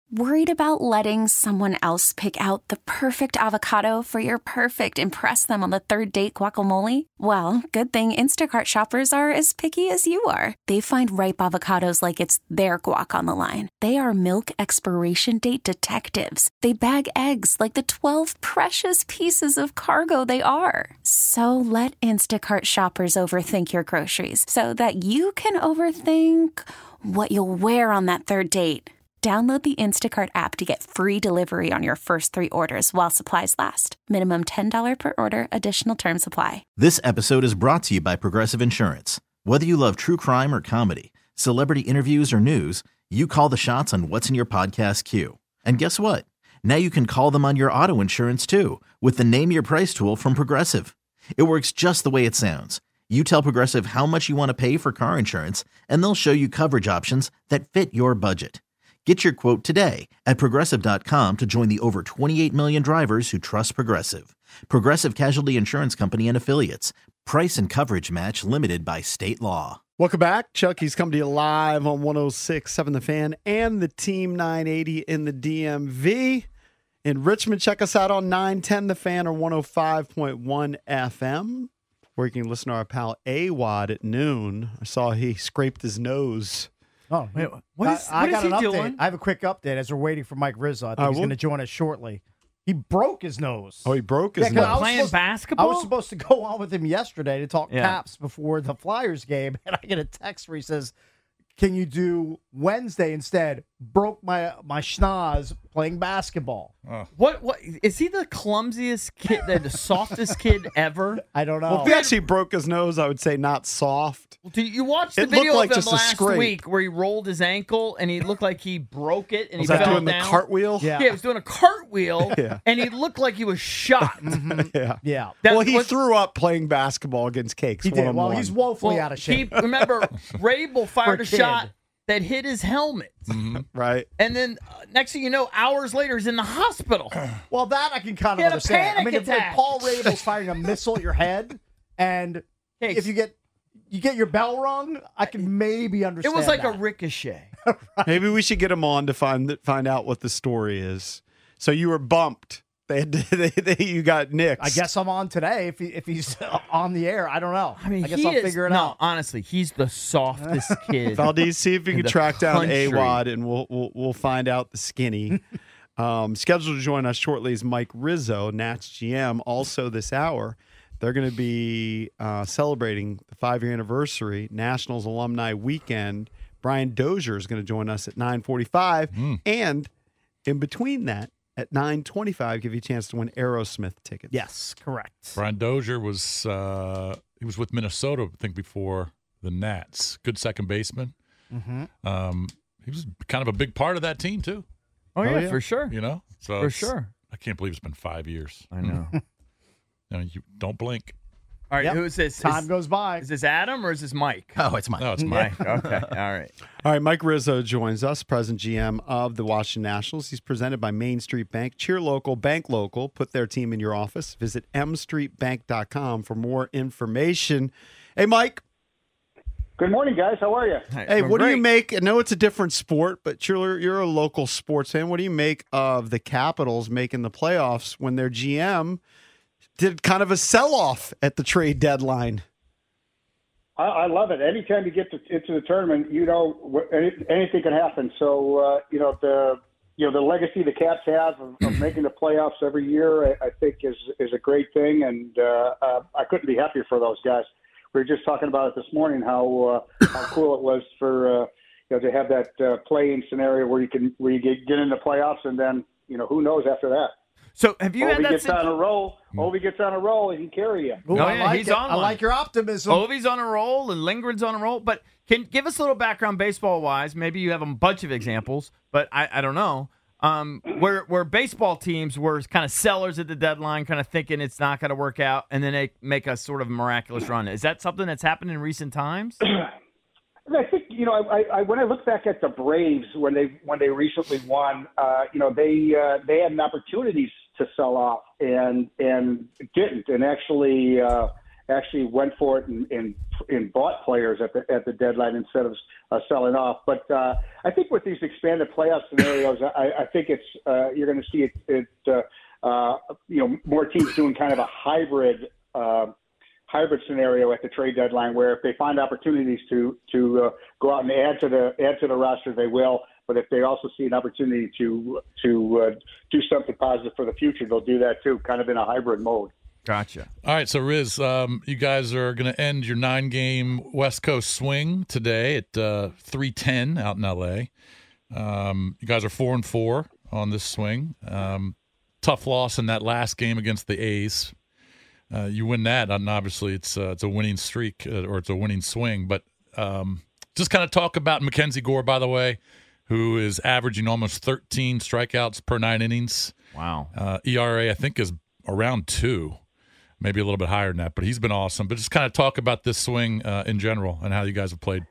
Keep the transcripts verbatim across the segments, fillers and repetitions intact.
Worried about letting someone else pick out the perfect avocado for your perfect impress them on the third date guacamole? Well, good thing Instacart shoppers are as picky as you are. They find ripe avocados like it's their guac on the line. They are milk expiration date detectives. They bag eggs like the twelve precious pieces of cargo they are. So let Instacart shoppers overthink your groceries so that you can overthink what you'll wear on that third date. Download the Instacart app to get free delivery on your first three orders while supplies last. Minimum ten dollars per order. Additional terms apply. This episode is brought to you by Progressive Insurance. Whether you love true crime or comedy, celebrity interviews or news, you call the shots on what's in your podcast queue. And guess what? Now you can call them on your auto insurance too with the Name Your Price tool from Progressive. It works just the way it sounds. You tell Progressive how much you want to pay for car insurance, and they'll show you coverage options that fit your budget. Get your quote today at Progressive dot com to join the over twenty-eight million drivers who trust Progressive. Progressive Casualty Insurance Company and Affiliates. Price and coverage match limited by state law. Welcome back. Chucky's coming to you live on one oh six point seven The Fan and the Team nine eighty in the D M V. In Richmond, check us out on nine ten The Fan or one oh five point one F M, where you can listen to our pal A-Wad at noon. I saw he scraped his nose. Oh, wait, what is, I, I what got is an he update. doing? I have a quick update as we're waiting for Mike Rizzo. I think Uh, he's we'll- going to join us shortly. He broke his nose. Oh, he broke his Yeah, 'cause nose. I was Playing supposed- basketball? I was supposed to go on with him yesterday to talk Yeah. Caps before the Flyers game, and I get a text where he says, "Can you do Wednesday instead?" Broke my my schnoz playing basketball. What? What is he? The clumsiest kid, the, the softest kid ever? I don't know. Well, if he actually broke his nose, I would say not soft. Do you watch the It looked video like of him just a last scrape. week where he rolled his ankle and he looked like he broke it and Was he that fell doing the down? cartwheel? Yeah. Yeah, he was doing a cartwheel Yeah. and he looked like he was shot. Yeah. yeah, That well, he was- threw up playing basketball against Cakes. he did. Well, one-on-one. he's woefully Well, out of shape. He, remember, Rabel fired a a kid. shot that hit his helmet. right. And then uh, next thing you know, hours later, he's in the hospital. Well, that I can kind He of had a understand. I panic mean, if like, attack. Paul Rabel's firing a missile at your head, and Hey, if you get you get your bell rung, I can maybe it understand. was like that. a ricochet. Maybe we should get him on to find find out what the story is. So you were bumped. They, had, they, they you got nixed. I guess I'm on today. If he, if he's on the air, I don't know. I mean, I guess he I'll is, figure it no, out. honestly, he's the softest kid. Valdez, see if you in can the track down country. A-Wad, and we'll, we'll we'll find out the skinny. um, scheduled to join us shortly is Mike Rizzo, Nats G M. Also this hour, they're going to be uh, celebrating the five-year anniversary, Nationals Alumni Weekend. Brian Dozier is going to join us at nine forty-five, and in between that, at nine twenty-five, give you a chance to win Aerosmith tickets. Yes, correct. Brian Dozier was uh, he was with Minnesota, I think, before the Nats. Good second baseman. Mm-hmm. Um, he was kind of a big part of that team too. Oh, yeah, yeah. for sure. You know, so For it's- sure. I can't believe it's been five years. I know. You know, you don't blink. All right, Yep. who is this? Time is, goes by. is this Adam or is this Mike? Oh, it's mine. No, it's mine. Mike. Okay. All right. All right, Mike Rizzo joins us, present G M of the Washington Nationals. He's presented by Main Street Bank. Cheer local, bank local. Put their team in your office. Visit m street bank dot com for more information. Hey, Mike. Good morning, guys. How are you? Hey, We're what do you great. make? I know it's a different sport, but you're you're a local sports fan. What do you make of the Capitals making the playoffs when their G M did kind of a sell-off at the trade deadline? I, I love it. Anytime you get to, into the tournament, you know wh- any, anything can happen. So uh, you know the you know the legacy the Caps have of, of making the playoffs every year, I, I think is is a great thing, and uh, uh, I couldn't be happier for those guys. We were just talking about it this morning how uh, how cool it was for uh, you know to have that uh, playing scenario where you can where you get get into playoffs, and then you know who knows after that. So have you Ovi had that gets since- on a roll. Ovi gets on a roll. He can carry you. Ooh, Oh, I yeah, like he's it. on I one. like your optimism. Ovi's on a roll and Lindgren's on a roll. But can give us a little background baseball wise. Maybe you have a bunch of examples, but I, I don't know. Um, where where baseball teams were kind of sellers at the deadline, kind of thinking it's not going to work out, and then they make a sort of miraculous run. Is that something that's happened in recent times? I think you know. I, I when I look back at the Braves when they when they recently won, uh, you know they uh, they had an opportunity to sell off and and didn't, and actually uh, actually went for it and, and, and bought players at the at the deadline instead of uh, selling off. But uh, I think with these expanded playoff scenarios, I, I think it's uh, you're going to see it, it uh, uh, you know, more teams doing kind of a hybrid uh, hybrid scenario at the trade deadline, where if they find opportunities to to uh, go out and add to the add to the roster, they will. But if they also see an opportunity to to uh, do something positive for the future, they'll do that too, kind of in a hybrid mode. Gotcha. All right, so Riz, um, you guys are going to end your nine-game West Coast swing today at uh, three ten out in L A. Um, you guys are four and four on this swing. Um, tough loss in that last game against the A's. Uh, you win that, and obviously it's uh, it's a winning streak uh, or it's a winning swing. But um, just kind of talk about Mackenzie Gore, by the way, who is averaging almost thirteen strikeouts per nine innings. Wow. Uh, E R A, I think, is around two. Maybe a little bit higher than that, but he's been awesome. But just kind of talk about this swing uh, in general and how you guys have played.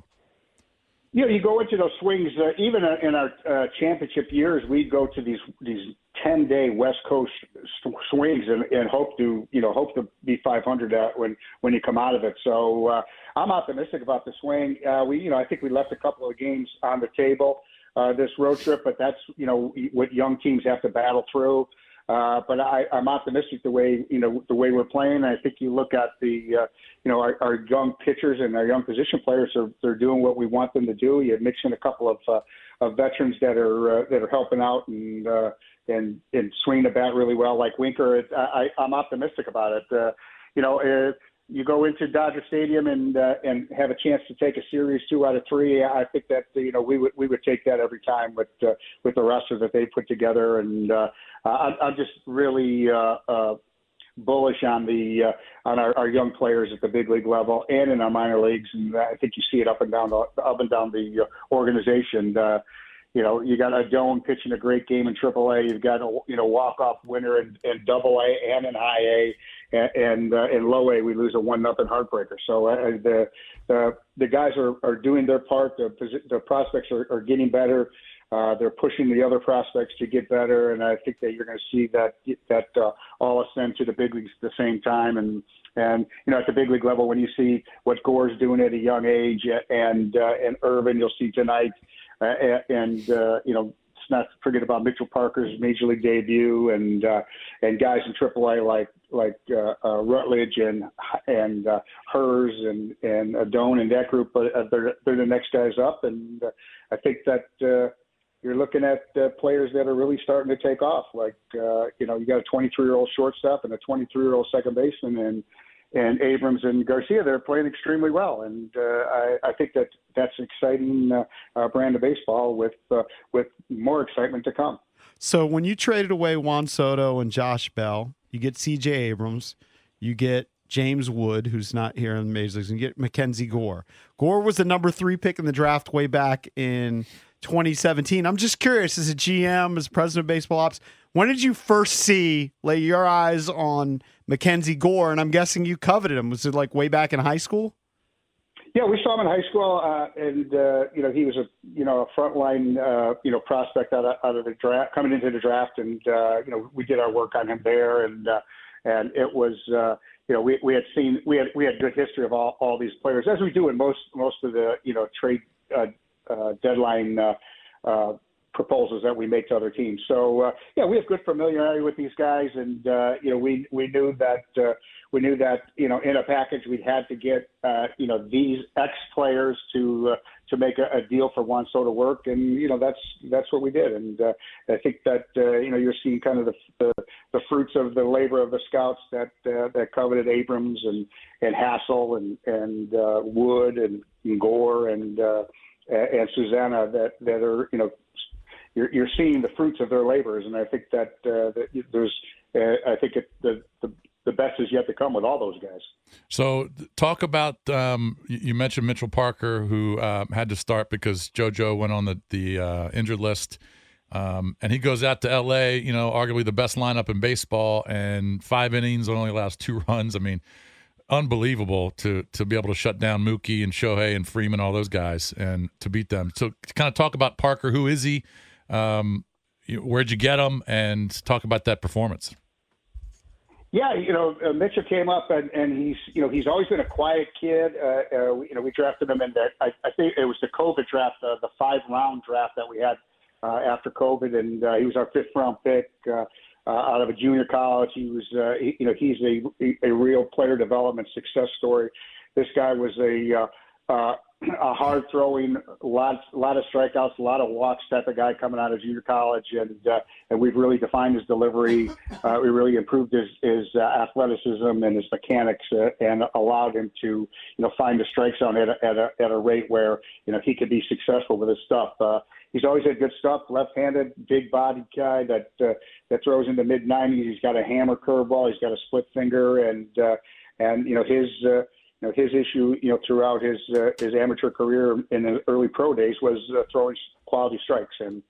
You know, you go into those swings, uh, even in our uh, championship years, we'd go to these these ten-day West Coast swings and, and hope to, you know, hope to be five hundred uh, when when you come out of it. So uh, I'm optimistic about the swing. Uh, we, you know, I think we left a couple of games on the table uh, this road trip, but that's, you know, what young teams have to battle through. Uh, but I, I'm optimistic the way you know the way we're playing. I think you look at the uh, you know our, our young pitchers and our young position players are they're doing what we want them to do. You mix in a couple of, uh, of veterans that are uh, that are helping out and uh, and and swinging the bat really well, like Winker. It, I, I'm optimistic about it. Uh, you know, uh, you go into Dodger Stadium and uh, and have a chance to take a series two out of three. I think that you know we would we would take that every time with uh, with the roster that they put together and. Uh, Uh, I'm just really uh, uh, bullish on the uh, on our, our young players at the big league level and in our minor leagues, and I think you see it up and down the up and down the uh, organization. Uh, you know, you got Adone pitching a great game in triple A. You've got a you know walk off winner in, in double A and in high A, and and uh, in low A we lose a one nothing heartbreaker. So uh, the the the guys are, are doing their part. The the prospects are, are getting better. Uh, they're pushing the other prospects to get better, and I think that you're going to see that that uh, all ascend to the big leagues at the same time. And and you know, at the big league level, when you see what Gore's doing at a young age, and uh, and Irvin, you'll see tonight, uh, and uh, you know, let's not forget about Mitchell Parker's major league debut, and uh, and guys in triple A like like uh, uh, Rutledge and and uh, Hers and and Adone and that group. But uh, they're they're the next guys up, and uh, I think that. Uh, You're looking at uh, players that are really starting to take off. Like, uh, you know, you got a twenty-three-year-old shortstop and a twenty-three-year-old second baseman, and and Abrams and Garcia, they're playing extremely well. And uh, I, I think that that's an exciting uh, uh, brand of baseball with uh, with more excitement to come. So when you traded away Juan Soto and Josh Bell, you get C J Abrams, you get James Wood, who's not here in the major leagues, and you get Mackenzie Gore. Gore was the number three pick in the draft way back in twenty seventeen. I'm just curious, as a G M, as president of baseball ops, when did you first see, lay your eyes on Mackenzie Gore? And I'm guessing you coveted him. Was it like way back in high school? Yeah, we saw him in high school, uh, and uh, you know he was a you know a frontline uh, you know prospect out of, out of the draft, coming into the draft, and uh, you know we did our work on him there, and uh, and it was uh, you know we we had seen we had we had good history of all, all these players, as we do in most most of the you know trade. Uh, Uh, deadline uh, uh, proposals that we make to other teams. So uh, yeah, we have good familiarity with these guys, and uh, you know we we knew that uh, we knew that you know in a package we had to get uh, you know these ex players to uh, to make a, a deal for Juan Soto work, and you know that's that's what we did. And uh, I think that uh, you know you're seeing kind of the, the the fruits of the labor of the scouts that uh, that coveted Abrams and and Hassel and and uh, Wood and, and Gore and. Uh, and Susanna that, that are, you know, you're, you're seeing the fruits of their labors. And I think that, uh, that there's, uh, I think it, the, the, the best is yet to come with all those guys. So talk about, um, you mentioned Mitchell Parker, who uh, had to start because JoJo went on the, the uh, injured list. Um, and he goes out to L A, you know, arguably the best lineup in baseball, and five innings only allows two runs. I mean, unbelievable to to be able to shut down Mookie and Shohei and Freeman, all those guys, and to beat them. So to kind of talk about Parker, who is he? Um, where'd you get him? And talk about that performance. Yeah, you know, uh, Mitchell came up and, and he's, you know, he's always been a quiet kid. Uh, uh, we, you know, we drafted him in that. I, I think it was the COVID draft, uh, the five round draft that we had uh, after COVID, and uh, he was our fifth round pick uh, uh, out of a junior college. He was, uh, he, you know, he's a a real player development success story. This guy was a uh, uh, a hard throwing, lot lot of strikeouts, a lot of walks type of guy coming out of junior college, and uh, and we've really defined his delivery. Uh, we really improved his his uh, athleticism and his mechanics, uh, and allowed him to you know find the strike zone at a, at a at a rate where you know he could be successful with his stuff. Uh, he's always had good stuff. Left-handed, big-bodied guy that uh, that throws in the mid nineties. He's got a hammer curveball. He's got a split finger, and uh, and you know his. Uh, You know, his issue, you know, throughout his uh, his amateur career in the early pro days was uh, throwing quality strikes, and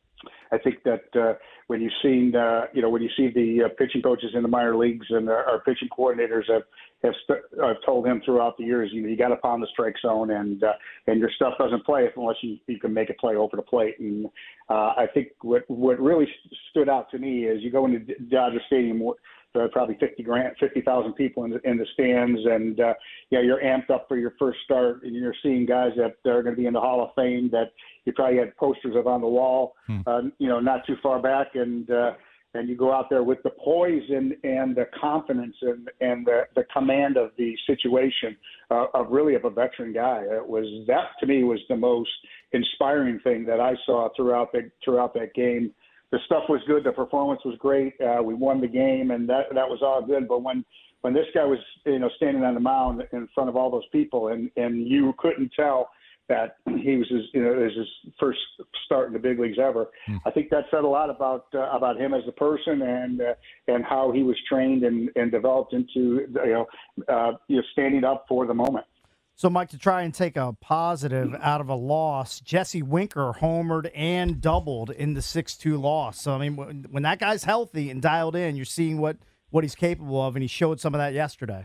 I think that uh, when you've seen, uh, you know, when you see the uh, pitching coaches in the minor leagues and our, our pitching coordinators have have st- uh, told him throughout the years, you know, you got to pound the strike zone, and uh, and your stuff doesn't play unless you, you can make it play over the plate. And uh, I think what what really st- stood out to me is you go into Dodger Stadium. There are probably fifty grand, fifty thousand people in the, in the stands, and uh, yeah, you're amped up for your first start, and you're seeing guys that are going to be in the Hall of Fame that you probably had posters of on the wall, hmm. uh, you know, not too far back, and uh, and you go out there with the poise and, and the confidence and and the, the command of the situation uh, of really of a veteran guy. It was that to me was the most inspiring thing that I saw throughout the throughout that game. The stuff was good. The performance was great. Uh, we won the game, and that that was all good. But when, when this guy was, you know, standing on the mound in front of all those people, and, and you couldn't tell that he was his, you know, it was his first start in the big leagues ever. Mm. I think that said a lot about uh, about him as a person, and uh, and how he was trained and, and developed into, you know, uh, you know, standing up for the moment. So, Mike, to try and take a positive out of a loss, Jesse Winker homered and doubled in the six two loss. So, I mean, when, when that guy's healthy and dialed in, you're seeing what, what he's capable of, and he showed some of that yesterday.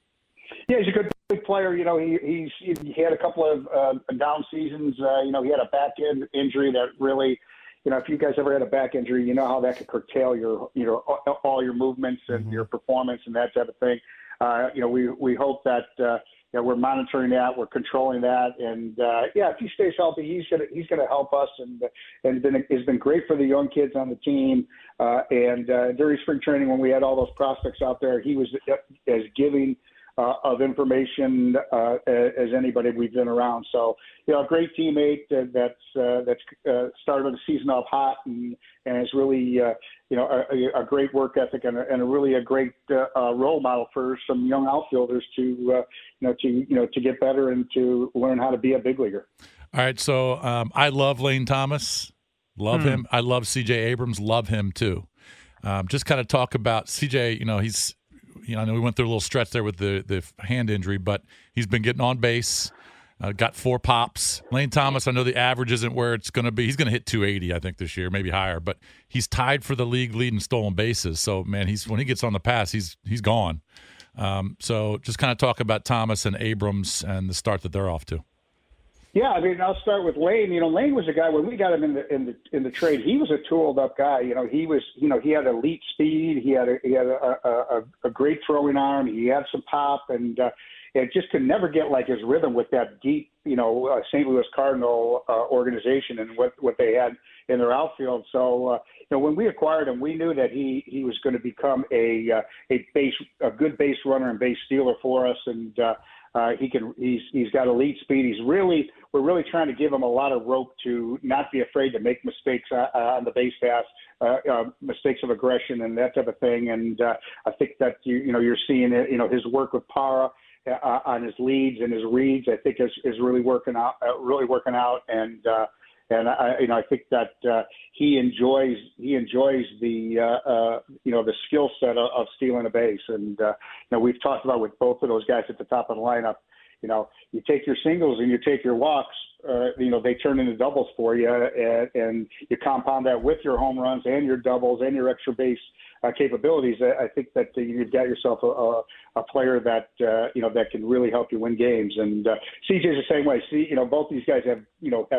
Yeah, he's a good big player. You know, he he's, he had a couple of uh, down seasons. Uh, you know, he had a back end injury that really, you know, if you guys ever had a back injury, you know how that could curtail your, you know, all your movements and mm-hmm. your performance and that type of thing. Uh, you know, we we hope that. Uh, Yeah, we're monitoring that. We're controlling that, and uh, yeah, if he stays healthy, he's gonna he's gonna help us, and and been has been great for the young kids on the team. Uh, and uh, during spring training, when we had all those prospects out there, he was as giving uh, of information uh, as anybody we've been around. So, you know, a great teammate uh, that's uh, that's uh, started the season off hot and and is really uh, you know a, a great work ethic and a, and a really a great uh, uh, role model for some young outfielders to uh, you know to you know to get better and to learn how to be a big leaguer. All right, so um, I love Lane Thomas, love hmm. him. I love C J Abrams, love him too. Um, just kind of talk about C J. You know, he's you know I know we went through a little stretch there with the the hand injury, but he's been getting on base. Uh, got four pops. Lane Thomas, I know the average isn't where it's going to be. He's going to hit two eighty, I think, this year, maybe higher. But he's tied for the league lead in stolen bases. So, man, he's when he gets on the pass, he's he's gone. Um, so just kind of talk about Thomas and Abrams and the start that they're off to. Yeah, I mean, I'll start with Lane. You know, Lane was a guy when we got him in the in the in the trade. He was a tooled up guy. You know, he was you know he had elite speed. He had a, he had a, a, a great throwing arm. He had some pop and. Uh, It just could never get like his rhythm with that deep, you know, uh, Saint Louis Cardinal uh, organization and what, what they had in their outfield. So, uh, you know, when we acquired him, we knew that he, he was going to become a uh, a base a good base runner and base stealer for us, and uh, uh, he can he's he's got elite speed. He's really we're really trying to give him a lot of rope to not be afraid to make mistakes uh, on the base pass, uh, uh, mistakes of aggression and that type of thing. And uh, I think that you you know you're seeing it, you know his work with Parra. Uh, on his leads and his reads, I think is, is really working out. Uh, really working out, and uh, and I, you know, I think that uh, he enjoys he enjoys the uh, uh, you know the skill set of, of stealing a base, and uh, you know we've talked about with both of those guys at the top of the lineup. You know, you take your singles and you take your walks. Uh, you know, they turn into doubles for you, and, and you compound that with your home runs and your doubles and your extra base uh, capabilities. I, I think that uh, you've got yourself a, a, a player that uh, you know that can really help you win games. And uh, C J's the same way. See, you know, both these guys have you know have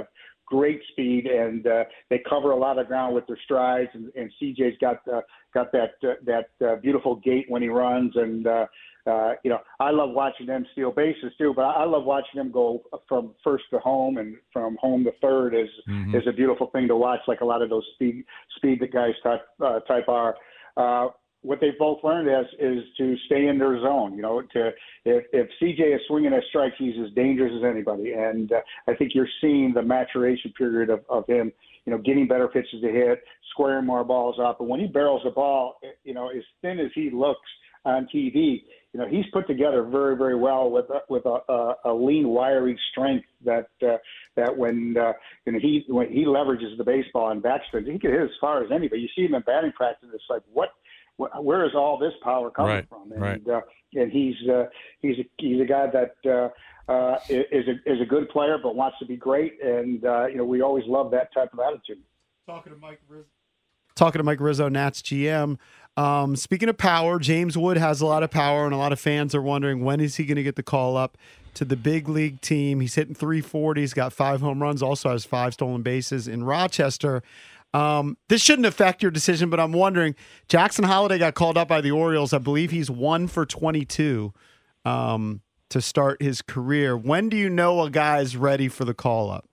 great speed, and uh, they cover a lot of ground with their strides. And, and C J's got uh, got that uh, that uh, beautiful gait when he runs, and uh, uh, you know I love watching them steal bases too. But I love watching them go from first to home and from home to third is mm-hmm. is a beautiful thing to watch. Like a lot of those speed speed that guys type uh, type are. Uh, what they've both learned is is to stay in their zone. You know, to if, if C J is swinging at strikes, he's as dangerous as anybody. And uh, I think you're seeing the maturation period of, of him, you know, getting better pitches to hit, squaring more balls up. But when he barrels the ball, you know, as thin as he looks on T V, you know, he's put together very, very well with a, with a, a, a lean, wiry strength that uh, that when uh, you know, he when he leverages the baseball and backspins, he can hit as far as anybody. You see him in batting practice, it's like what. Where is all this power coming right, from? And, right. uh, and he's uh, he's a, he's a guy that uh, uh, is a is a good player, but wants to be great. And uh, you know, we always love that type of attitude. Talking to Mike Rizzo. Talking to Mike Rizzo, Nats G M. Um, speaking of power, James Wood has a lot of power, and a lot of fans are wondering when is he going to get the call up to the big league team. He's hitting three forty. He's got five home runs. Also has five stolen bases in Rochester. Um, this shouldn't affect your decision, but I'm wondering, Jackson Holliday got called up by the Orioles. I believe he's one for twenty-two um, to start his career. When do you know a guy's ready for the call up?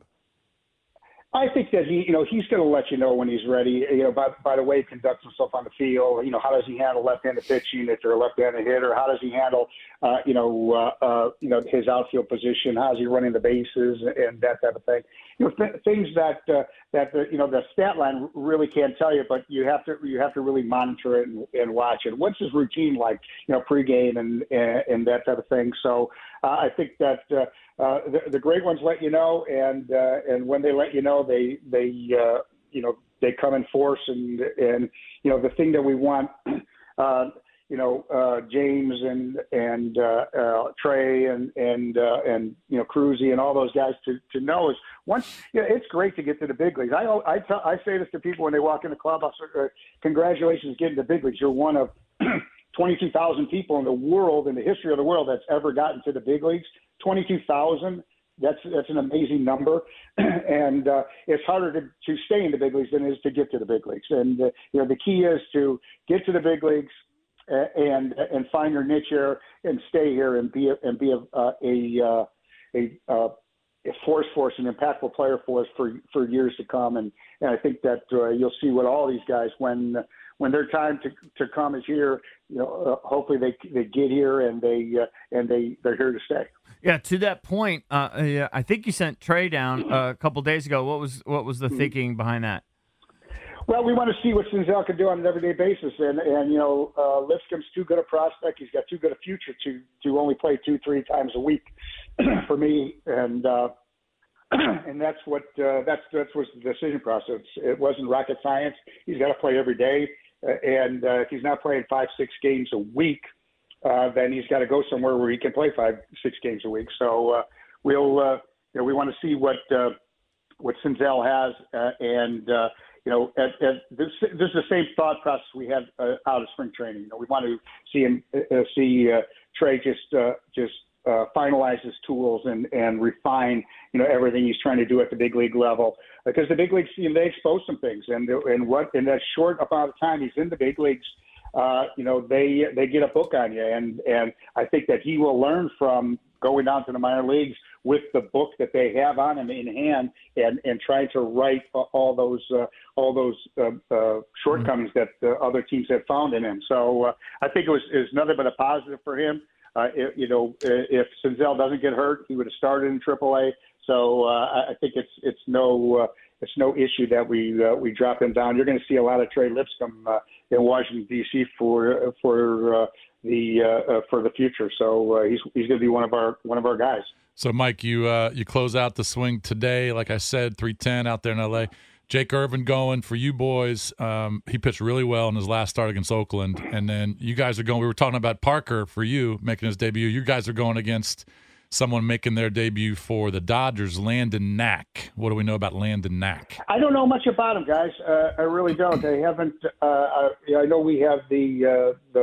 I think that he, you know, he's going to let you know when he's ready. You know, by, by the way he conducts himself on the field. You know, how does he handle left-handed pitching if you're a left-handed hitter? How does he handle, uh, you know, uh, uh, you know, his outfield position? How's he running the bases and that type of thing? You know, th- things that uh, that the, you know the stat line really can't tell you, but you have to you have to really monitor it and, and watch it. What's his routine like? You know, pregame and and, and that type of thing. So uh, I think that. Uh, Uh, the, the great ones let you know, and uh, and when they let you know, they they uh, you know they come in force, and and you know the thing that we want, uh, you know uh, James and and uh, uh, Trey and and uh, and you know Cruzy and all those guys to, to know is once you know, it's great to get to the big leagues. I I, tell, I say this to people when they walk in the clubhouse: uh, congratulations, getting to the big leagues. You're one of twenty-two thousand people in the world, in the history of the world, that's ever gotten to the big leagues. twenty-two thousand, that's that's an amazing number, and uh, it's harder to, to stay in the big leagues than it is to get to the big leagues. And uh, you know the key is to get to the big leagues uh, and and find your niche here and stay here and be a, and be a uh, a uh, a, uh, a force force an impactful player for us for for years to come. And, and I think that uh, you'll see what all these guys when. Uh, When their time to to come is here, you know, uh, hopefully they they get here and they uh, and they they're here to stay. Yeah, to that point, uh, yeah, I think you sent Trey down uh, a couple days ago. What was what was the mm-hmm. thinking behind that? Well, we want to see what Senzel can do on an everyday basis, and and you know, uh, Lipscomb's too good a prospect. He's got too good a future to to only play two three times a week for me, and. Uh, And that's what uh, that's that's was the decision process. It wasn't rocket science. He's got to play every day, uh, and uh, if he's not playing five, six games a week, uh, then he's got to go somewhere where he can play five, six games a week. So uh, we'll uh, you know we want to see what uh, what Senzel has, uh, and uh, you know at, at this, this is the same thought process we had uh, out of spring training. You know, we want to see him uh, see uh, Trey just uh, just. Uh, finalize his tools and, and refine, you know, everything he's trying to do at the big league level. Because the big leagues, you know, they expose some things, and and what in that short amount of time he's in the big leagues, uh, you know, they they get a book on you, and and I think that he will learn from going down to the minor leagues with the book that they have on him in hand, and and trying to right all those uh, all those uh, uh, shortcomings mm-hmm. that the other teams have found in him. So uh, I think it was is nothing but a positive for him. Uh, it, you know, if Senzel doesn't get hurt, he would have started in triple A. So uh, I think it's it's no uh, it's no issue that we uh, we drop him down. You're going to see a lot of Trey Lipscomb uh, in Washington D C for for uh, the uh, uh, for the future. So uh, he's he's going to be one of our one of our guys. So Mike, you uh, you close out the swing today, like I said, three ten out there in L A. Jake Irvin going for you boys. Um, he pitched really well in his last start against Oakland. And then you guys are going – we were talking about Parker for you making his debut. You guys are going against someone making their debut for the Dodgers, Landon Knack. What do we know about Landon Knack? I don't know much about him, guys. Uh, I really don't. They haven't uh, – I, I know we have the uh, the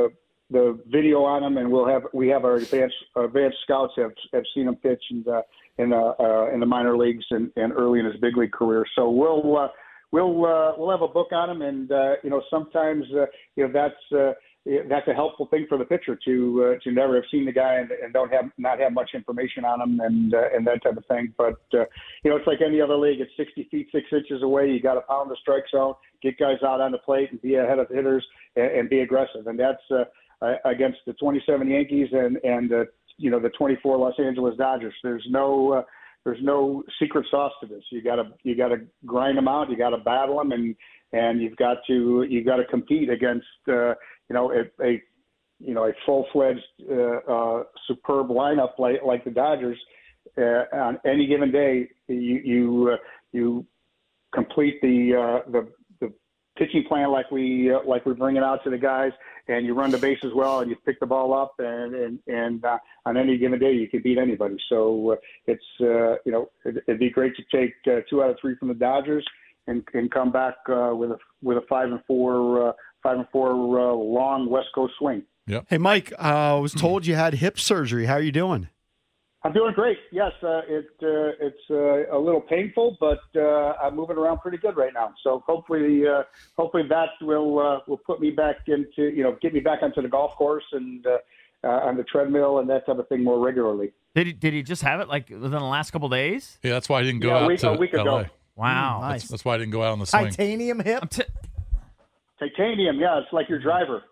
the video on him, and we'll have we have our advanced our advanced scouts have have seen him pitch in the in the uh, in the minor leagues and, and early in his big league career. So we'll uh, we'll uh, we'll have a book on him, and uh, you know sometimes uh, you know that's. Uh, That's a helpful thing for the pitcher to uh, to never have seen the guy and, and don't have not have much information on him and uh, and that type of thing. But uh, you know, it's like any other league. It's sixty feet, six inches away. You got to pound the strike zone, get guys out on the plate, and be ahead of hitters and, and be aggressive. And that's uh, against the twenty-seven Yankees and and uh, you know the twenty-four Los Angeles Dodgers. There's no uh, there's no secret sauce to this. You got to you got to grind them out. You got to battle them, and and you've got to you got to compete against. Uh, You know, a, a you know a full-fledged, uh, uh, superb lineup like like the Dodgers. Uh, on any given day, you you uh, you complete the, uh, the the pitching plan like we uh, like we're bringing out to the guys, and you run the bases well, and you pick the ball up, and and and uh, on any given day you can beat anybody. So uh, it's uh, you know it, it'd be great to take uh, two out of three from the Dodgers and and come back uh, with a with a five and four. Uh, Five and four uh, long West Coast swing. Yep. Hey, Mike, uh, I was told you had hip surgery. How are you doing? I'm doing great. Yes, uh, it uh, it's uh, a little painful, but uh, I'm moving around pretty good right now. So hopefully, uh, hopefully that will uh, will put me back into you know get me back onto the golf course and uh, uh, on the treadmill and that type of thing more regularly. Did he did he just have it like within the last couple days? Yeah, that's why I didn't go Yeah, a out week- to a week L A. ago. Wow. Mm, nice. That's, that's why I didn't go out on the swing. Titanium hip. I'm t- Titanium, yeah, it's like your driver.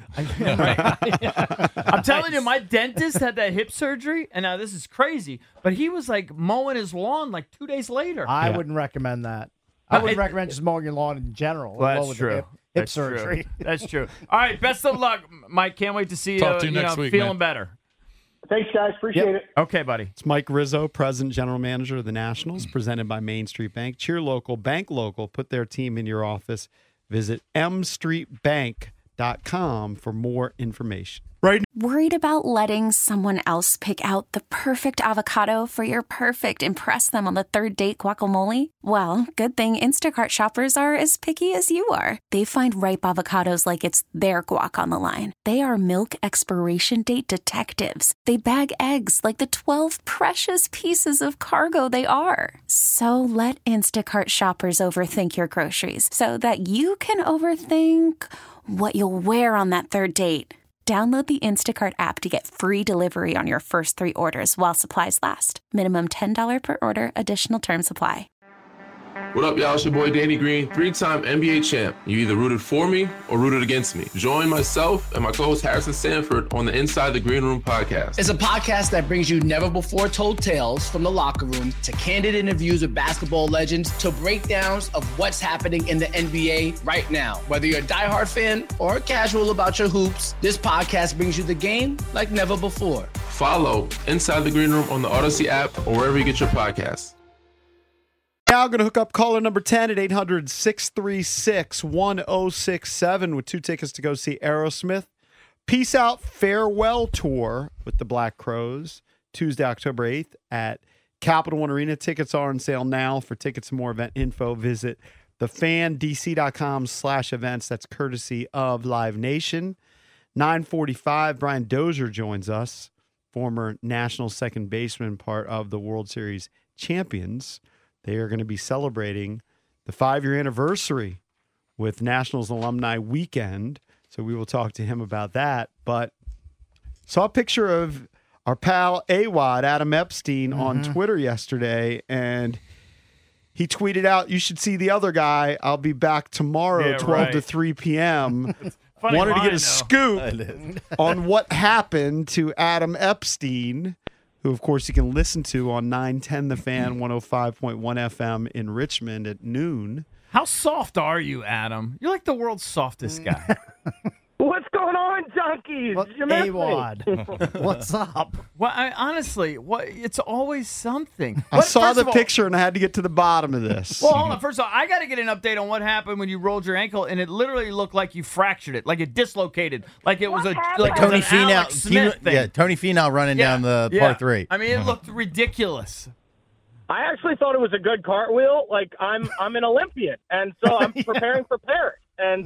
I'm telling you, my dentist had that hip surgery, and now this is crazy, but he was like mowing his lawn like two days later. I Yeah. wouldn't recommend that. I wouldn't it- recommend just mowing your lawn in general. Well, along that's with the true. Hip, hip That's surgery. True. That's true. All right, best of luck, Mike. Can't wait to see Talk you, to you you next know, week, feeling man. better. Thanks, guys. Appreciate it. Okay, buddy. It's Mike Rizzo, President General Manager of the Nationals, presented by Main Street Bank. Cheer local, bank local. Put their team in your office. Visit m street bank dot com for more information. Right. Worried about letting someone else pick out the perfect avocado for your perfect impress them on the third date guacamole? Well, good thing Instacart shoppers are as picky as you are. They find ripe avocados like it's their guac on the line. They are milk expiration date detectives. They bag eggs like the twelve precious pieces of cargo they are. So let Instacart shoppers overthink your groceries so that you can overthink what you'll wear on that third date. Download the Instacart app to get free delivery on your first three orders while supplies last. Minimum ten dollars per order. Additional terms apply. What up, y'all? It's your boy Danny Green, three-time N B A champ. You either rooted for me or rooted against me. Join myself and my co-host Harrison Sanford on the Inside the Green Room podcast. It's a podcast that brings you never-before-told tales from the locker room to candid interviews with basketball legends to breakdowns of what's happening in the N B A right now. Whether you're a diehard fan or casual about your hoops, this podcast brings you the game like never before. Follow Inside the Green Room on the Odyssey app or wherever you get your podcasts. Now I'm going to hook up caller number ten at eight hundred, six three six, one oh six seven with two tickets to go see Aerosmith. Peace Out Farewell Tour with the Black Crowes, Tuesday, October eighth at Capital One Arena. Tickets are on sale now. For tickets and more event info, visit thefandc.com slash events. That's courtesy of Live Nation. nine forty-five, Brian Dozier joins us, former National second baseman, part of the World Series champions. They are going to be celebrating the five-year anniversary with Nationals Alumni Weekend. So we will talk to him about that. But saw a picture of our pal A W O D, Adam Epstein, mm-hmm. on Twitter yesterday, and he tweeted out, "You should see the other guy. I'll be back tomorrow, yeah, twelve right. to three p.m." Funny Wanted to get a line, scoop on what happened to Adam Epstein, who, of course, you can listen to on nine ten The Fan, one oh five point one F M in Richmond at noon. How soft are you, Adam? You're like the world's softest guy. What's going on, junkies? What, You missed A W O D? What's up? Well, I, honestly, what it's always something. I What- saw first the of all- picture and I had to get to the bottom of this. Well, hold on. First of all, I got to get an update on what happened when you rolled your ankle, and it literally looked like you fractured it, like it dislocated, like it was a like it was Tony an Finau, Alex Smith thing. yeah, Tony Finau running Yeah, down the yeah. par three. I mean, it looked ridiculous. I actually thought it was a good cartwheel. Like I'm, I'm an Olympian, and so I'm preparing for Paris. And so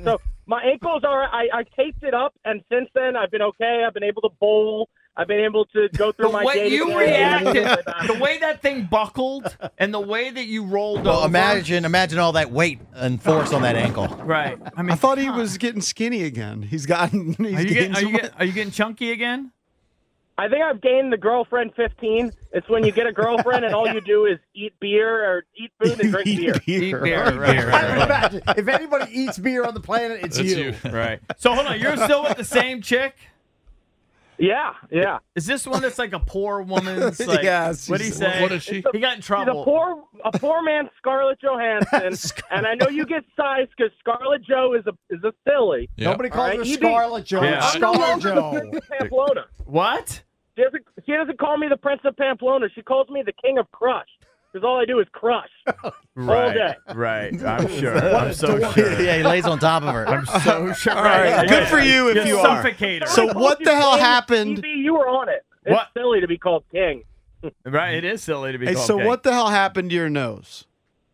my ankles are. I, I taped it up, and since then I've been okay. I've been able to bowl. I've been able to go through The my way day. you reacted, the way that thing buckled, and the way that you rolled Well, over. imagine, imagine all that weight and force on that ankle. Right. I mean, I thought he was getting skinny again. He's gotten. He's Are you, gained getting, are, some you getting, are you getting chunky again? I think I've gained the girlfriend fifteen. It's when you get a girlfriend and all you do is eat beer or eat food and drink beer. Eat beer. Right, I right, would right. imagine, if anybody eats beer on the planet, it's That's you. you. Right. So hold on, you're still with the same chick? Yeah, yeah. Is this one that's like a poor woman's? Like, Yes, What did he she's- say? What is she? He got in She's trouble. a poor, a poor man's Scarlett Johansson, and I know you get sized because Scarlett Joe is a is a silly. Yeah. Nobody calls All her right, E B. Scarlet Joe. Yeah. It's I'm no Scarlet longer the Joe. Prince of Pamplona. What? She doesn't, she doesn't call me the Prince of Pamplona. She calls me the King of Crush because all I do is crush Right. all day. Right. I'm sure. I'm so Yeah, sure. he lays on top of her. I'm so sure. All right, good for you if You're you are. suffocator. So I told what you, the hell King. happened? E B, you were on it. It's What? silly to be called King. Right. It is silly to be Hey, called so gay. what the hell happened to your nose?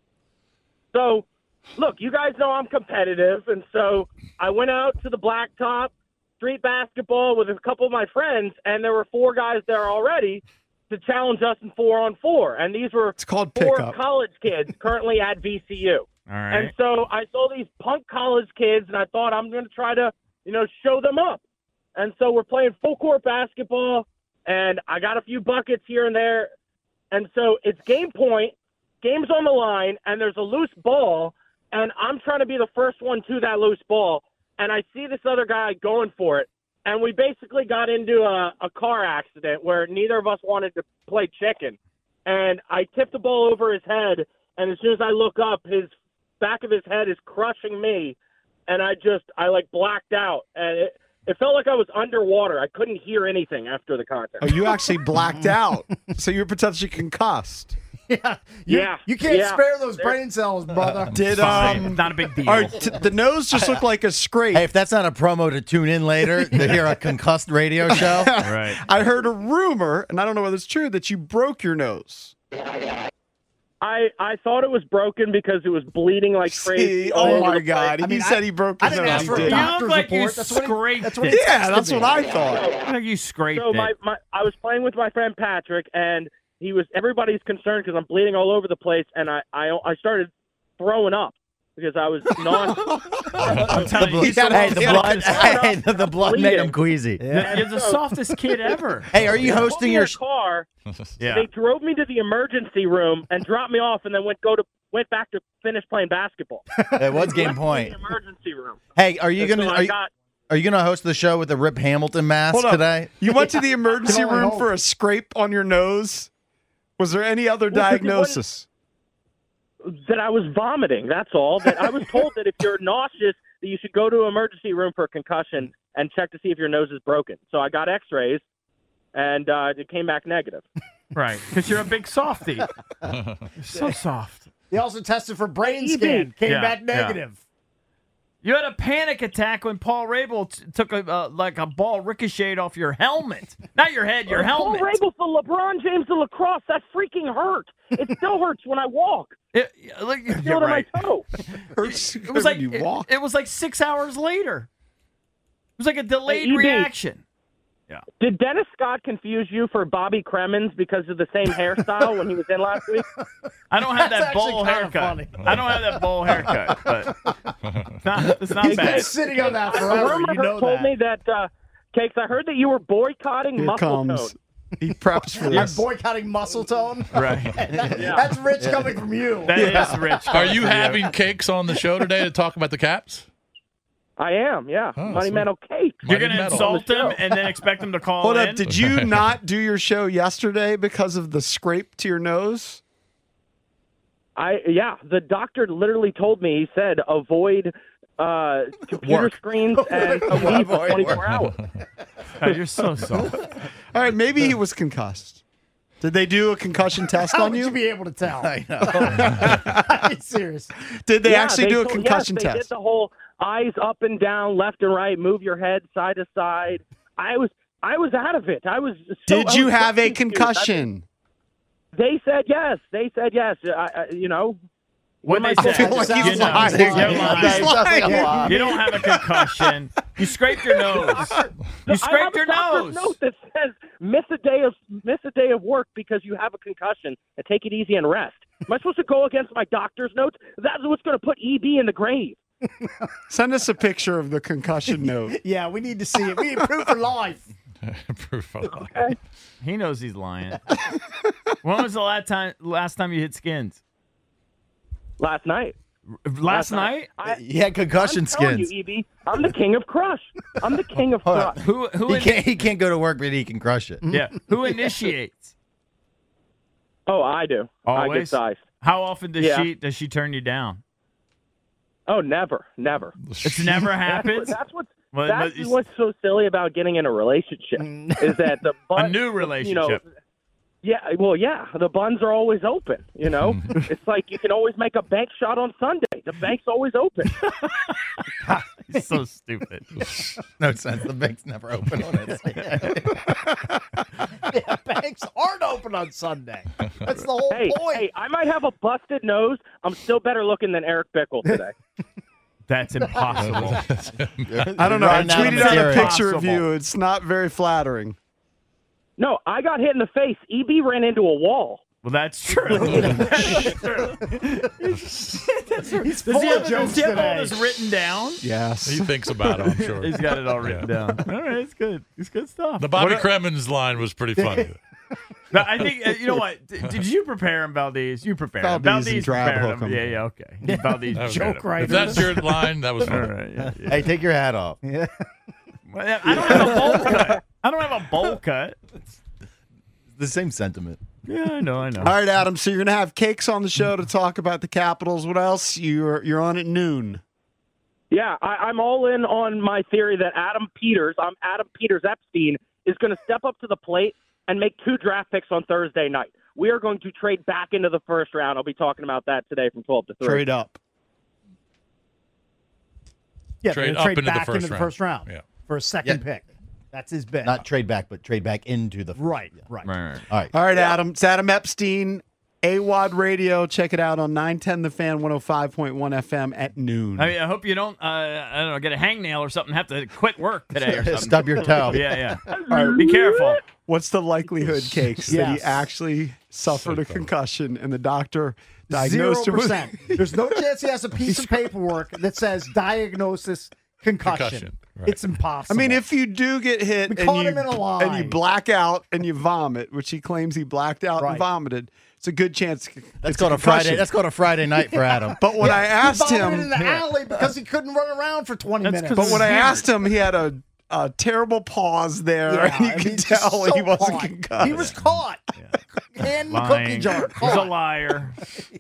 So, look, you guys know I'm competitive, and so I went out to the blacktop street basketball with a couple of my friends, and there were four guys there already to challenge us in four on four, and these were It's called four pickup. college kids currently at V C U. All right. And so I saw these punk college kids, and I thought I'm going to try to, you know, show them up. And so we're playing full court basketball, and I got a few buckets here and there. And so it's game point, game's on the line, and there's a loose ball, and I'm trying to be the first one to that loose ball. And I see this other guy going for it, and we basically got into a, a car accident where neither of us wanted to play chicken. And I tipped the ball over his head, and as soon as I look up, his back of his head is crushing me, and I just, I like blacked out. And it, it felt like I was underwater. I couldn't hear anything after the contact. Oh, you actually blacked out, so you're potentially concussed. Yeah. You, Yeah, You can't yeah. spare those brain cells, brother. Did Fine. um, Not a big deal. all right, t- the nose just looked like a scrape. Hey, if that's not a promo to tune in later to hear a concussed radio show, Right. I heard a rumor, and I don't know whether it's true, that you broke your nose. I, I thought it was broken because it was bleeding like crazy. See? all Oh over my the place. God! I he mean, said I- he broke I his didn't nose. ask He for a did. You doctor's look like you report. That's what he- scraped that's what it. he Yeah, texted that's me. what I thought. I think you scraped So it. my, my I was playing with my friend Patrick, and he was everybody's concerned because I'm bleeding all over the place, and I, I I started throwing up because I was non. I'm telling you, hey, he's the the softest- blood, hey, the, the blood made him queasy. You're the softest kid ever. Hey, are you They put hosting me your? in a car? Yeah. They drove me to the emergency room and dropped me off, and then went go to went back to finish playing basketball. It was Left game me in point. the emergency room. Hey, are you And gonna so are I you, got are you gonna host the show with the Rip Hamilton mask Hold up. today? You went to the emergency Can only room hope. for a scrape on your nose. Was there any other Well, 'cause it diagnosis? that I was vomiting. That's all. That I was told that if you're nauseous, that you should go to an emergency room for a concussion and check to see if your nose is broken. So I got X-rays, and uh, it came back negative. Right. Because you're a big softie. You're so soft. He also tested for brain E B. scan. Came Yeah, back yeah. negative. You had a panic attack when Paul Rabel t- took a uh, like a ball ricocheted off your helmet, not your head, your helmet. Paul Rabel for LeBron James of lacrosse. That freaking hurt. It still hurts when I walk. It, it- like, Feel you're it in right. my toe. Hurts It was when like you it, walk. it was like six hours later. It was like a delayed Hey, E B. reaction. Did Dennis Scott confuse you for Bobby Cremins because of the same hairstyle when he was in last week? I don't have That's that actually bowl kinda haircut. funny. I don't have that bowl haircut, but it's not, it's not He's been bad. sitting on that A forever. rumor You know told that. me that, uh, Cakes, I heard that you were boycotting Here muscle comes. tone. He preps for I'm this. boycotting muscle tone. Right. That- That's rich coming from you. That is rich. Are you having Cakes on the show today to talk about the Caps? I am, yeah. Oh, Money sweet. Metal Cakes. You're Mighty going to Metal. insult him and then expect him to call Hold in? up. Did you not do your show yesterday because of the scrape to your nose? I yeah, the doctor literally told me. He said avoid uh, computer Work. screens and T V for twenty-four hours. God, you're so soft. All right, maybe he was concussed. Did they do a concussion test How on would you? you be able to tell? I know. I mean, serious. Did they Yeah, actually they do a told- concussion yes, They did test? the whole eyes up and down, left and right, move your head side to side. I was I was out of it. I was. So, Did I you was have so a confused. I- concussion? They said yes. They said yes. I, I, you know, What they I said? feel like he's You know, lying. you're Yeah, lying. he's lying. Yeah. You don't have a concussion. You scraped your nose. You I scraped have your a doctor's nose. note that says miss a day of miss a day of work because you have a concussion and take it easy and rest. Am I supposed to go against my doctor's notes? That's what's going to put E B in the grave. Send us a picture of the concussion note. Yeah, we need to see it. We need proof for life. Proof of life. Okay. He knows he's lying. When was the last time last time you hit skins? Last night. Last, Last night? I, He had concussion I'm telling skins. you, E B, I'm the king of crush. I'm the king of Hold on. crush. Who who He in- can't. He can't go to work, but he can crush it. Yeah. Who initiates? Oh, I do. I get Always? sized. How often does Yeah. she does she turn you down? Oh, never, never. It's never That's, what, happens. that's what's Well, that's but you- what's so silly about getting in a relationship is that the a bun, new You know, relationship. yeah, well, yeah, the buns are always open. You know, it's like you can always make a bank shot on Sunday. The bank's always open. He's so stupid. No sense. The bank's never open on it. Yeah, banks aren't open on Sunday. That's the whole hey, point. hey, I might have a busted nose. I'm still better looking than Eric Bickle today. That's impossible. I don't know. I Running out of tweeted out a material. picture of you. It's not very flattering. No, I got hit in the face. E B ran into a wall. Well, that's true. That's true. He's Does full he of have, jokes does he have all today. this written down? Yes. He thinks about it, I'm sure. He's got it all written down. All right, it's good. It's good stuff. The Bobby What- Cremens line was pretty funny. But I think uh, you know what? D- did you prepare him, Valdez? You prepared him. Valdez and prepared Drab him. hook 'em. Yeah, yeah, okay. Valdez. That was Joke good. writer. If that's your line, that was All funny. right. Yeah, yeah. Hey, take your hat off. Yeah. Well, I don't have a bowl cut. I don't have a bowl cut. The same sentiment. Yeah, I know. I know. All right, Adam. So you're gonna have Cakes on the show to talk about the Capitals. What else? You're you're on at noon. Yeah, I, I'm all in on my theory that Adam Peters, I'm Adam Peters Epstein, is going to step up to the plate and make two draft picks on Thursday night. We are going to trade back into the first round. I'll be talking about that today from twelve to three. Trade up. Yeah, Trade they're gonna up trade into the back first into the round. first round Yeah. for a second Yeah. pick. That's his bet. Not trade back, but trade back into the. right, right. Right, right. All right. All right, Adam. It's Adam Epstein, A W A D Radio. Check it out on nine ten The Fan, one oh five point one F M at noon. I mean, I hope you don't. Uh, I don't know, get a hangnail or something. Have to quit work today or something. Stub your toe. Yeah, yeah. Be careful. What's the likelihood, Cakes, that he Yes. actually suffered a concussion and the doctor Zero diagnosed him with percent. There's no chance he has a piece of paperwork that says diagnosis concussion. Concussion, right. It's impossible. I mean, if you do get hit We and caught you, him in a lie. and you black out and you vomit, which he claims he blacked out and Right. vomited, it's a good chance. That's it's called a concussion. Friday. That's called a Friday night for Adam. But when I asked he vomited him, in the alley because he couldn't run around for twenty That's minutes. 'cause but when I Weird. asked him, he had a, a terrible pause there, Yeah, and you I mean, could he's tell so he wasn't caught. concussed. He was caught. Hand in the cookie Lying. jar. He's a Caught. liar.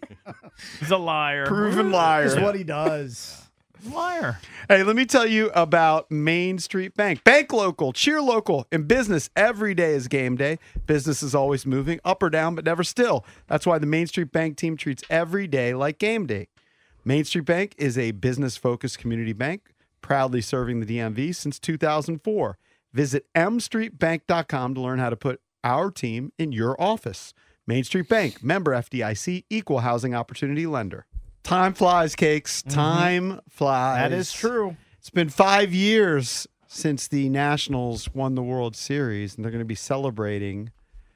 He's a liar. Proven liar. Is what he does. liar. Hey, let me tell you about Main Street Bank. Bank local, cheer local. In business, every day is game day. Business is always moving, up or down, but never still. That's why the Main Street Bank team treats every day like game day. Main Street Bank is a business-focused community bank, proudly serving the D M V since two thousand four. Visit m street bank dot com to learn how to put our team in your office. Main Street Bank, member F D I C, equal housing opportunity lender. Time flies, Cakes. Time flies. That is true. It's been five years since the Nationals won the World Series, and they're going to be celebrating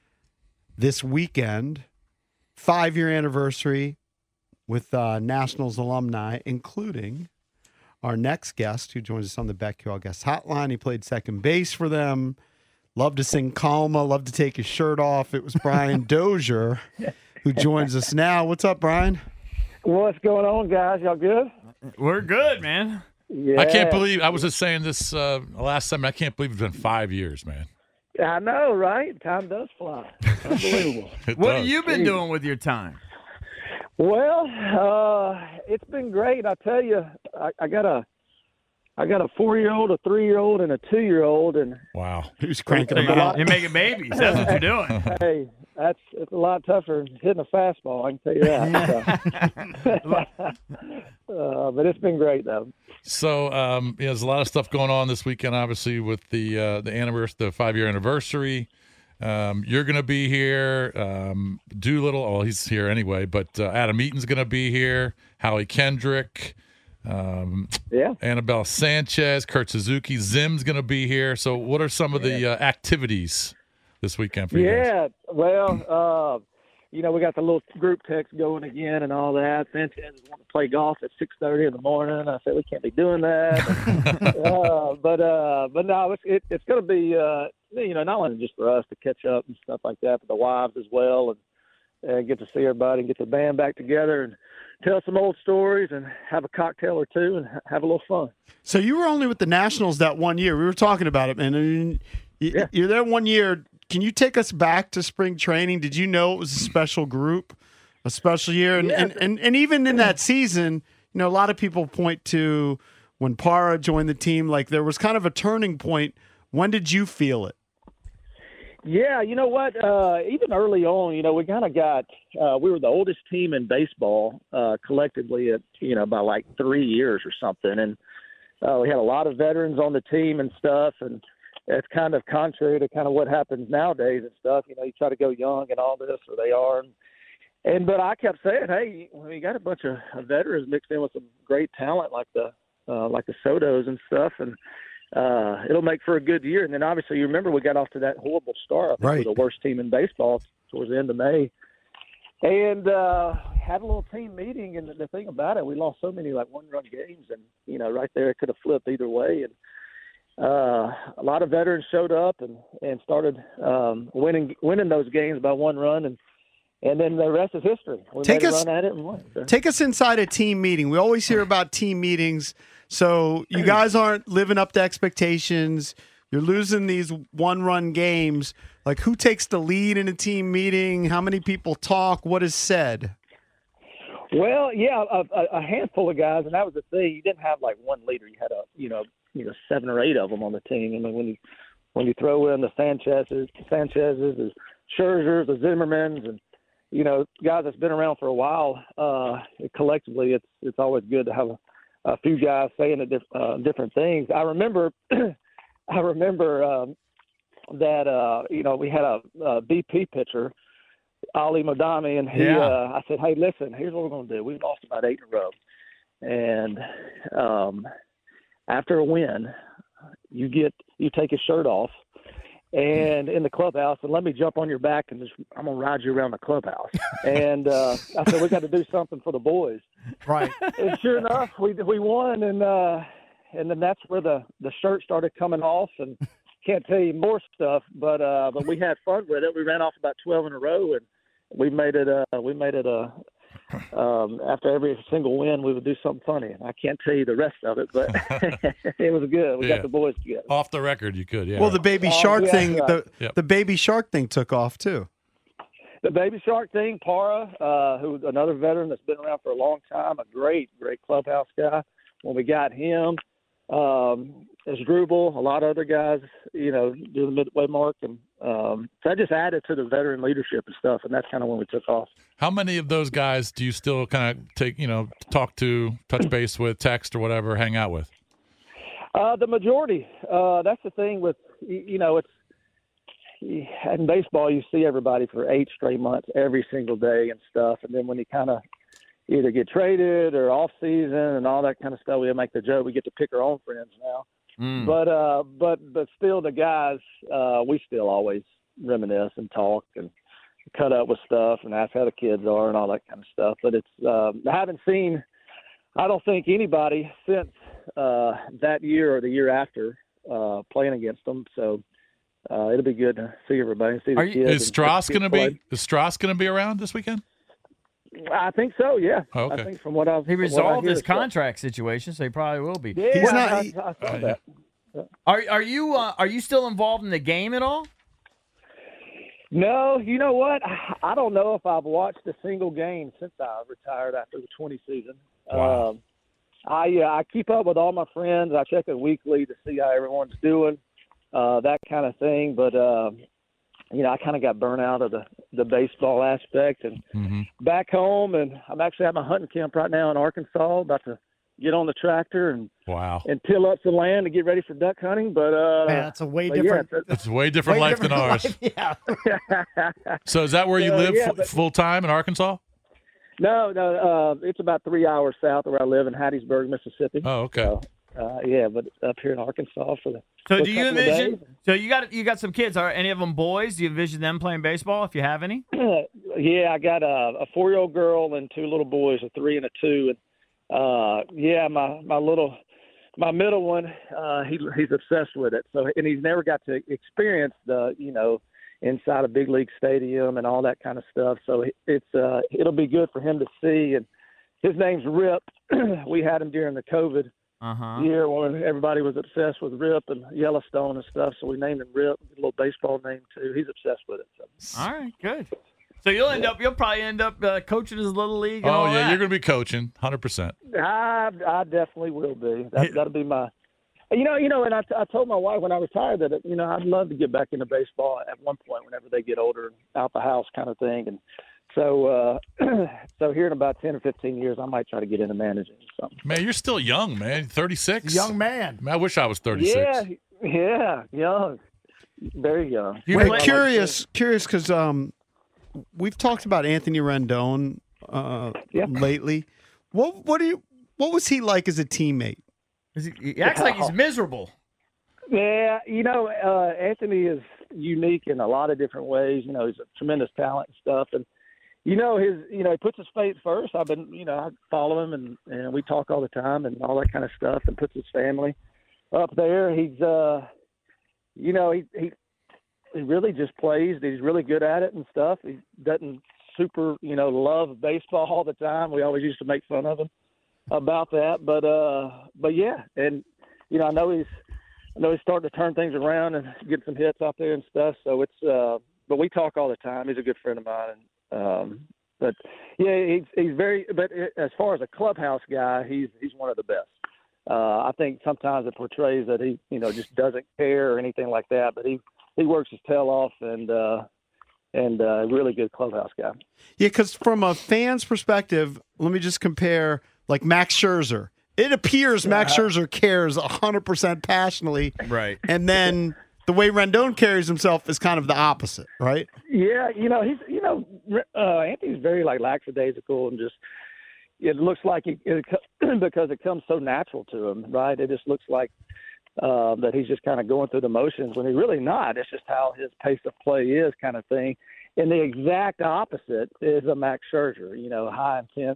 this weekend, five-year anniversary with uh, Nationals alumni, including our next guest who joins us on the BetQL Guest Hotline. He played second base for them. Loved to sing Calma, loved to take his shirt off. It was Brian Dozier who joins us now. What's up, Brian? What's going on, guys? Y'all good? We're good, man. Yeah. I can't believe I was just saying this uh, last time. I can't believe it's been five years, man. I know, right? Time does fly. Unbelievable. It What does. have you been doing with your time? Well, uh, it's been great. I tell you, I, I got a, I got a four-year-old, a three-year-old, and a two-year-old, and Wow. Who's cranking You're, them out? you're making babies. That's what you're doing. hey, that's it's a lot tougher than hitting a fastball. I can tell you that. So. uh, but it's been great, though. So um, yeah, there's a lot of stuff going on this weekend, obviously with the uh, the anniversary, the five year anniversary, Um, you're going to be here. Um, Doolittle, oh, he's here anyway, but uh, Adam Eaton's going to be here. Howie Kendrick, um, yeah, Annabelle Sanchez, Kurt Suzuki, Zim's going to be here. So, what are some of the uh, activities this weekend for you guys? Yeah, well, uh, you know, we got the little group text going again and all that. Sanchez is wanting to play golf at six thirty in the morning. I said we can't be doing that. uh, but uh, but no, it's it, it's going to be uh, you know, not only just for us to catch up and stuff like that, but the wives as well, and, and get to see everybody and get the band back together and tell some old stories and have a cocktail or two and have a little fun. So you were only with the Nationals that one year. We were talking about it, man. I mean, you, Yeah. you're there one year. Can you take us back to spring training? Did you know it was a special group, a special year? And, Yeah. and, and, and even in that season, you know, a lot of people point to when Parra joined the team, like there was kind of a turning point. When did you feel it? Yeah, you know what? Uh, even early on, you know, we kind of got uh, we were the oldest team in baseball uh, collectively at you know by like three years or something, and uh, we had a lot of veterans on the team and stuff, and it's kind of contrary to kind of what happens nowadays and stuff. You know, you try to go young and all this, or they are, and, and but I kept saying, hey, we got a bunch of veterans mixed in with some great talent like the uh, like the Sotos and stuff, and. Uh, it'll make for a good year. And then obviously you remember we got off to that horrible start. I think Right. we were the worst team in baseball towards the end of May. And uh, had a little team meeting. And the, the thing about it, we lost so many like one-run games. And, you know, right there it could have flipped either way. And uh, a lot of veterans showed up and, and started um, winning winning those games by one run. And and then the rest is history. We Take made a us- run at it and won. So. Take us inside a team meeting. We always hear about team meetings. So you guys aren't living up to expectations. You're losing these one-run games. Like, who takes the lead in a team meeting? How many people talk? What is said? Well, yeah, a, a handful of guys, and that was the thing. You didn't have like one leader. You had a, you know, you know, seven or eight of them on the team. I mean, when you when you throw in the Sanchez's, Sanchez's, the Scherzers, the Zimmermans, and you know, guys that's been around for a while, uh, collectively, it's it's always good to have a, a few guys saying a diff, uh, different things. I remember, I remember um, that uh, you know we had a, a B P pitcher, Ali Madami, and he. Yeah. Uh, I said, "Hey, listen, here's what we're going to do. We've lost about eight in a row, and um, after a win, you get you take his shirt off." And in the clubhouse, and let me jump on your back and just I'm gonna ride you around the clubhouse. And uh, I said we got to do something for the boys. Right. And sure enough, we we won, and uh, and then that's where the, the shirt started coming off. And can't tell you more stuff, but uh, but we had fun with it. We ran off about twelve in a row, and we made it. Uh, we made it a. Um, after every single win, we would do something funny. I can't tell you the rest of it, but it was good. We Yeah. got the boys together. Off the record, you could, yeah. Well, the baby Oh, shark yeah, thing, right. the, Yep. the baby shark thing took off too. The baby shark thing, Parra, uh, who's another veteran that's been around for a long time, a great, great clubhouse guy. When we got him, um, there's Grubel, a lot of other guys, you know, do the midway mark, and um, so I just added to the veteran leadership and stuff, and that's kind of when we took off. How many of those guys do you still kind of take, you know, talk to, touch base with, text or whatever, hang out with? Uh, the majority. Uh, that's the thing with, you you know, it's in baseball, you see everybody for eight straight months, every single day and stuff. And then when you kind of either get traded or off season and all that kind of stuff, we make the joke, we get to pick our own friends now. Mm. But, uh, but, but still the guys, uh, we still always reminisce and talk and cut up with stuff and ask how the kids are and all that kind of stuff. But it's, um, I haven't seen, I don't think anybody since uh, that year or the year after uh, playing against them. So uh, it'll be good to see everybody, see the Are kids. you, is and Strauss see the going to kids be? Is Strauss going to be around this weekend? play. I think so. Yeah. Oh, okay. I think from what I've He from what I resolved hear, his so. contract situation, so he probably will be. Yeah, He's I, not- I, he- I saw Uh, that. Are are you uh, are you still involved in the game at all? No, you know what? I, I don't know if I've watched a single game since I retired after the twenty season. Wow. Um, I uh, I keep up with all my friends. I check in weekly to see how everyone's doing, uh, that kind of thing. But um, you know, I kind of got burnt out of the the baseball aspect, and Mm-hmm. back home, and I'm actually at my hunting camp right now in Arkansas, about to get on the tractor and wow and till up some land to get ready for duck hunting. But uh, Man, that's a way but different. Yeah, It's a way different way life different than ours. life. Yeah. So is that where you Uh, live yeah, f- but- full time in Arkansas? no, no, uh, it's about three hours south of where I live in Hattiesburg, Mississippi. Oh, okay. So, uh, yeah, but up here in Arkansas for the So for a do you couple of envision? days. So you got you got some kids. Are any of them boys? Do you envision them playing baseball if you have any? Yeah, I got a, a four-year-old girl and two little boys, a three and a two. And uh, yeah, my my little my middle one, uh, he he's obsessed with it. So and he's never got to experience the you know inside a big league stadium and all that kind of stuff. So it's uh, it'll be good for him to see. And his name's Rip. We had him during the COVID Uh-huh. year when everybody was obsessed with Rip and Yellowstone and stuff. So we named him Rip, a little baseball name too. He's obsessed with it. So. All right, good. So you'll end up, you'll probably end up uh, coaching his little league. And Oh, all yeah, that. you're going to be coaching, one hundred percent. I I definitely will be. That, that'll be my. You know, you know, and I, I told my wife when I retired that you know I'd love to get back into baseball at one point whenever they get older, out the house kind of thing. And so, uh, so here in about ten or fifteen years, I might try to get into managing or something. Man, you're still young, man. thirty-six? Young man. Man, I wish I was thirty-six. Yeah, yeah, young, very young. Wait, Well, like- curious, curious, because um, we've talked about Anthony Rendon uh, Yeah. lately. What what do you? What was he like as a teammate? Is he, he acts like he's miserable. Yeah, you know, uh, Anthony is unique in a lot of different ways. You know, he's a tremendous talent and stuff, and you know his, you know, he puts his faith first. I've been, you know, I follow him and and we talk all the time and all that kind of stuff, and puts his family up there. He's, uh, you know, he he he really just plays. He's really good at it and stuff. He doesn't super, you know, love baseball all the time. We always used to make fun of him about that, but uh, but yeah, and you know, I know he's. I know he's starting to turn things around and get some hits out there and stuff. So it's, uh, but we talk all the time. He's a good friend of mine. And, um, but yeah, he's, he's very, but as far as a clubhouse guy, he's, he's one of the best. Uh, I think sometimes it portrays that he, you know, just doesn't care or anything like that, but he, he works his tail off and, uh, and uh, really good clubhouse guy. Yeah, because from a fan's perspective, let me just compare like Max Scherzer. It appears Max Scherzer cares one hundred percent passionately. Right. And then the way Rendon carries himself is kind of the opposite, right? Yeah, you know, he's, you know, uh, Anthony's very like lackadaisical and just, it looks like it, it because it comes so natural to him, right? It just looks like uh, that he's just kind of going through the motions when he's really not. It's just how his pace of play is, kind of thing. And the exact opposite is a Max Scherzer, you know, high intense,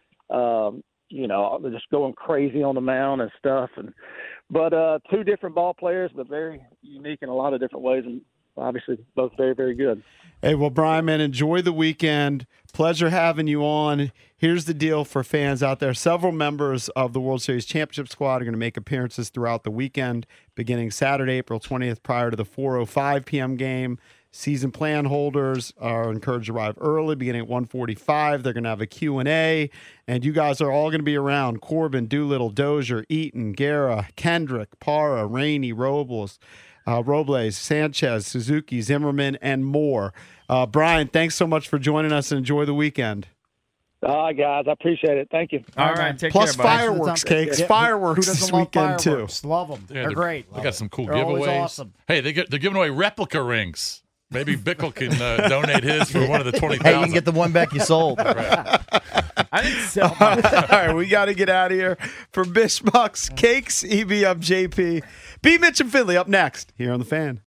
um, you know, just going crazy on the mound and stuff. And but uh, two different ball players, but very unique in a lot of different ways, and obviously both very, very good. Hey, well, Brian, man, enjoy the weekend. Pleasure having you on. Here's the deal for fans out there. Several members of the World Series Championship squad are going to make appearances throughout the weekend, beginning Saturday, April twentieth, prior to the four oh five p.m. game. Season plan holders are encouraged to arrive early, beginning at one forty-five. They're going to have a Q and A, and you guys are all going to be around. Corbin, Doolittle, Dozier, Eaton, Guerra, Kendrick, Parra, Rainey, Robles, uh, Robles, Sanchez, Suzuki, Zimmerman, and more. Uh, Brian, thanks so much for joining us, and enjoy the weekend. All right, guys. I appreciate it. Thank you. All right, take Plus care, buddy. fireworks cakes. Yeah, who- Fireworks who doesn't this love weekend, fireworks? too. Love them. Yeah, they're, they're- great. They got some cool They're giveaways. always awesome. Hey, they get, they're giving away replica rings. Maybe Bickle can uh, donate his for one of the twenty Hey, thousand. you can get the one back you sold. Right. I didn't sell All mine. right, we got to get out of here. For Bishbucks, Cakes, E B, I'm J P. B. Mitch and Finley up next here on The Fan.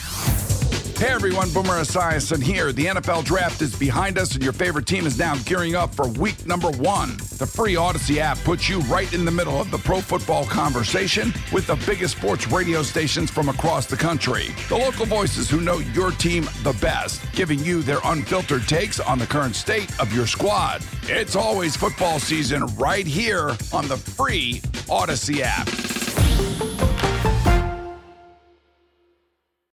Hey everyone, Boomer Esiason here. The N F L draft is behind us and your favorite team is now gearing up for week number one. The free Odyssey app puts you right in the middle of the pro football conversation with the biggest sports radio stations from across the country. The local voices who know your team the best, giving you their unfiltered takes on the current state of your squad. It's always football season right here on the free Odyssey app.